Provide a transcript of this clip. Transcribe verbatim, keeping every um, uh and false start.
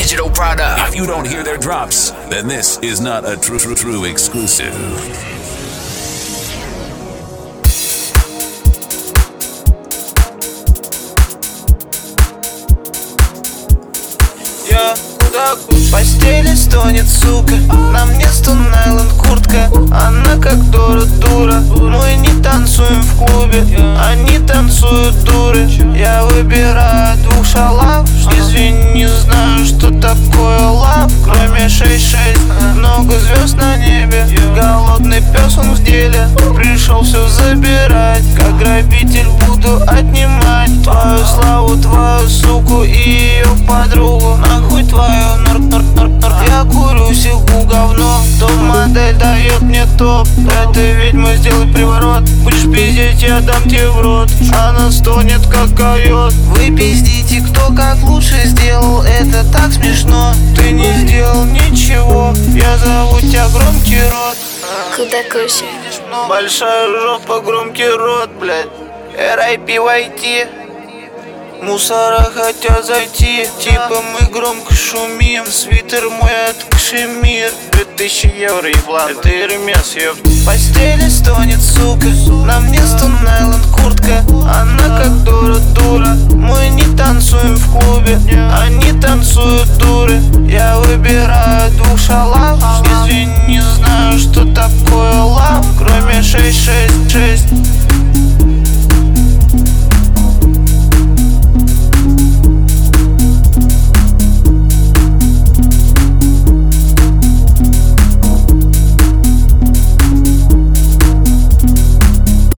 digital product. If you don't hear their drops, then this is not a true, true, true exclusive. Я в постели стонет, сука. На мне Stone Island куртка. Она как Дора дура. Мы не танцуем в клубе, они танцуют дуры. Я выбираю двух шалав. Извини, не знаю, что такое лав. Кроме шесть шесть, много звезд на небе. Голодный пес, он в деле. Пришел все забирать. Как грабитель буду отнимать твою славу, твою суку и ее подругу. Нахуй твою нор нор нор нор. Я курю сигу говно. Топ-модель дает мне топ. Это ведьма, сделай приворот. Будешь пиздеть, я дам тебе в рот. Она стонет, как койот. Вы пиздите, кто как лучше сделал. Это так смешно. Ты не сделал ничего. Я зову тебя Громкий Рот. Куда кушай? Большая жопа, громкий рот, блядь. эр ай пи вай ти. Мусора хотят зайти. Типа мы громко шумим. Свитер мой от Кашемир. Две тысячи евро, еблан. Это Эрмес, ёб. В постели стонет, сука. На мне Stone Island куртка. Она как Дора